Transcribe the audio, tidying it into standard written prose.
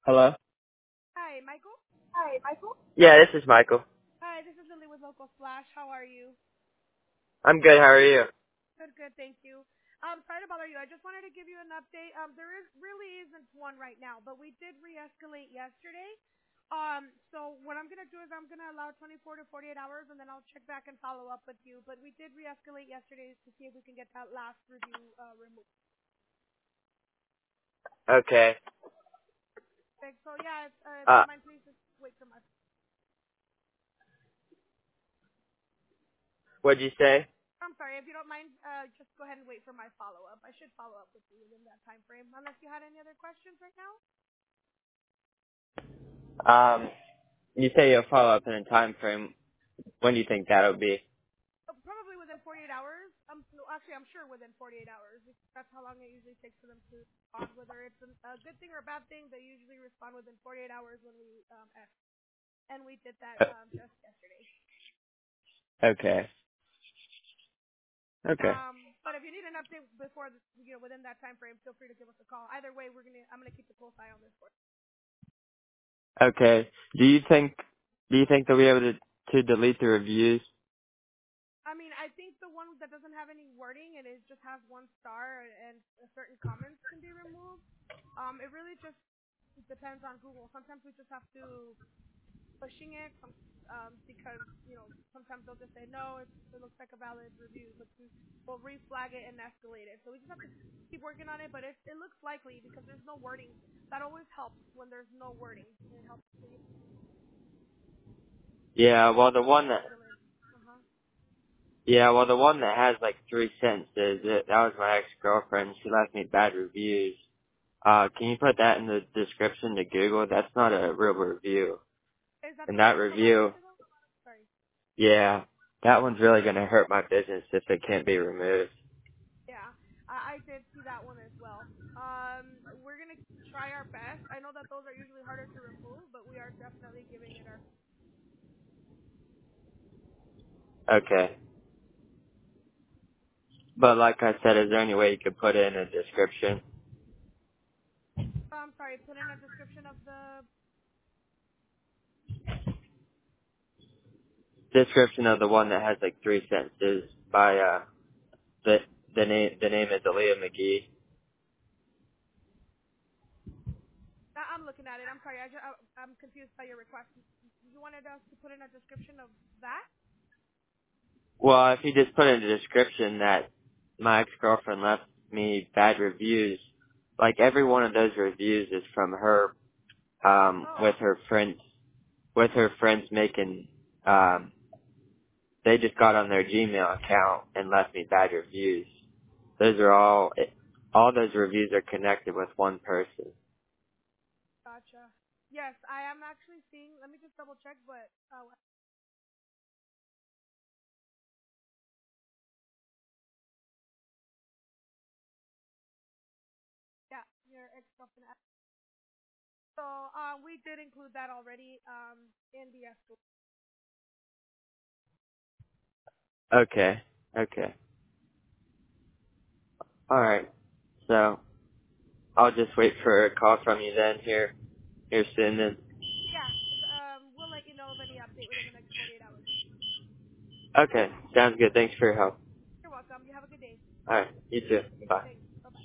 Hello? Hi, Michael. Yeah, this is Michael. Hi, this is Lily with Local Flash. How are you? I'm good, how are you? Good, good, thank you. Sorry to bother you. I just wanted to give you an update. There really isn't one right now, but we did re-escalate yesterday. So what I'm gonna do is I'm gonna allow 24 to 48 hours, and then I'll check back and follow up with you. But we did re-escalate yesterday to see if we can get that last review removed. Okay. Okay, so yeah, if you Uh, don't mind, please just wait for my. what'd you say? I'm sorry, if you don't mind, just go ahead and wait for my follow up. I should follow up with you within that time frame, unless you had any other questions right now. Um, you say you'll follow up in a time frame. When do you think that'll be? Probably within 48 hours. No, actually, I'm sure within 48 hours. That's how long it usually takes for them to respond. Whether it's a good thing or a bad thing, they usually respond within 48 hours when we ask. And we did that just yesterday. Okay. Okay. But if you need an update before, within that time frame, feel free to give us a call. Either way, I'm gonna keep a close eye on this for you. Okay. Do you think they'll be able to delete the reviews? I mean, I think the one that doesn't have any wording and it just has 1 star and certain comments can be removed. It really just depends on Google. Sometimes we just have to pushing it because sometimes they'll just say no, it looks like a valid review, but we'll reflag it and escalate it. So we just have to keep working on it, but it looks likely because there's no wording. That always helps when there's no wording. It helps Yeah, well the when you one can that, fill in. Uh-huh. yeah, well the one that has like 3 sentences, that was my ex-girlfriend. She left me bad reviews. Can you put that in the description to Google? That's not a real review. Is that And the one that from a couple review, weeks ago? Sorry. yeah, that one's really gonna hurt my business if it can't be removed. Yeah, I did see that one as well. We're gonna try our best. I know that those are usually harder to remove, but we are definitely giving it our. Okay. But like I said, is there any way you could put in a description? Sorry, put in a description of the. Description of the one that has like 3 sentences by the the name is Aaliyah McGee. I'm looking at it. I'm sorry. I'm confused by your request. You wanted us to put in a description of that? Well, if you just put in the description that my ex-girlfriend left me bad reviews, like every one of those reviews is from her with Oh, her friends making they just got on their Gmail account and left me bad reviews. Those are all those reviews are connected with one person. gotcha. Yes, I am actually seeing. Let me just double check. But yeah, your ex-girlfriend. So we did include that already in the escrow. Okay. Okay. All right. So I'll just wait for a call from you then here soon then. Yeah, we'll let you know of any update within the next 48 hours. Okay. Sounds good. Thanks for your help. You're welcome. You have a good day. All right. You too. Bye. Thanks. Bye bye.